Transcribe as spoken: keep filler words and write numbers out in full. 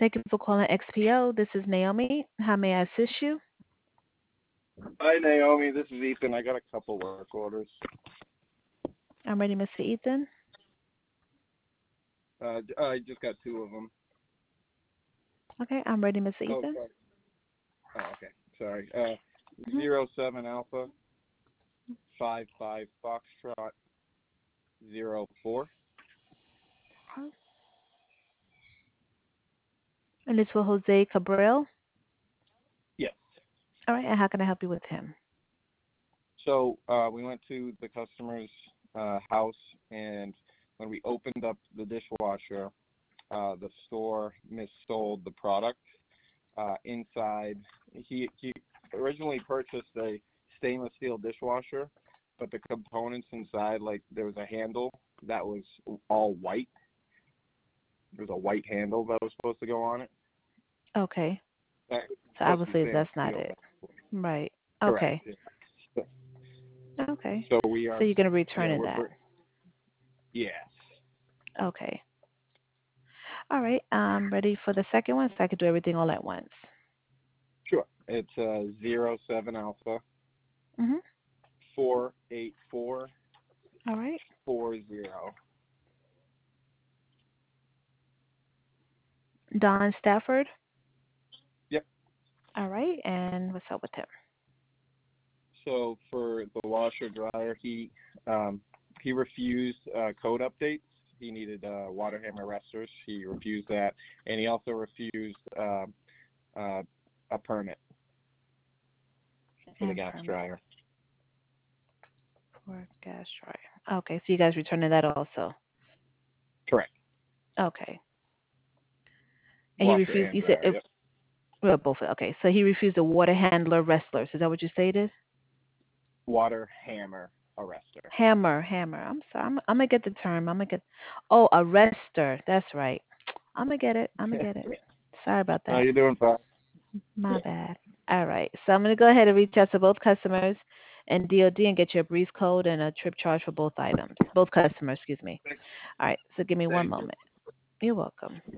Thank you for calling X P O. This is Naomi. How may I assist you? Hi, Naomi. This is Ethan. I got a couple work orders. I'm ready, Mister Ethan. Uh, I just got two of them. Okay, I'm ready, Mister Oh, Ethan. sorry. Oh, okay. Sorry. Uh, Mm-hmm. zero seven Alpha five five Foxtrot zero four. And it's for Jose Cabral. Yes. All right, and how can I help you with him? So uh, we went to the customer's uh, house, and when we opened up the dishwasher, uh, the store missold the product. Uh, inside, he he originally purchased a stainless steel dishwasher, but the components inside, like there was a handle that was all white. There was a white handle that was supposed to go on it. Okay. That So was supposed to be obviously stainless that's not steel. it. Right. Correct. Okay. Yeah. Okay. So we are. So you're going to Yeah, return we're. that. we're yes. Okay. All right. I'm ready for the second one, so I could do everything all at once. Sure. It's uh, zero seven Alpha Mhm. four eight four All right. four zero. Don Stafford. Yep. All right. And what's up with him? So for the washer dryer, he um, he refused uh, code updates. He needed uh, water hammer arresters. He refused that, and he also refused uh, uh, a permit for the And gas permit dryer. for gas dryer. Okay. So you guys returning that also. Correct. Okay. And he Washer refused. and You said dryer. it, Yep. well, both. Okay. So he refused the water handler wrestlers. Is that what you stated? Water hammer arrester. Hammer, hammer. I'm sorry. I'm, I'm gonna get the term. I'm gonna get. Oh, arrestor. That's right. I'm gonna get it. I'm gonna get it. Sorry about No, that. you're doing fine. My bad. All right. So I'm gonna go ahead and reach out to both customers and D O D and get you a breeze code and a trip charge for both items. Both customers, excuse me. All right. So give me one Thank you. moment. You're welcome.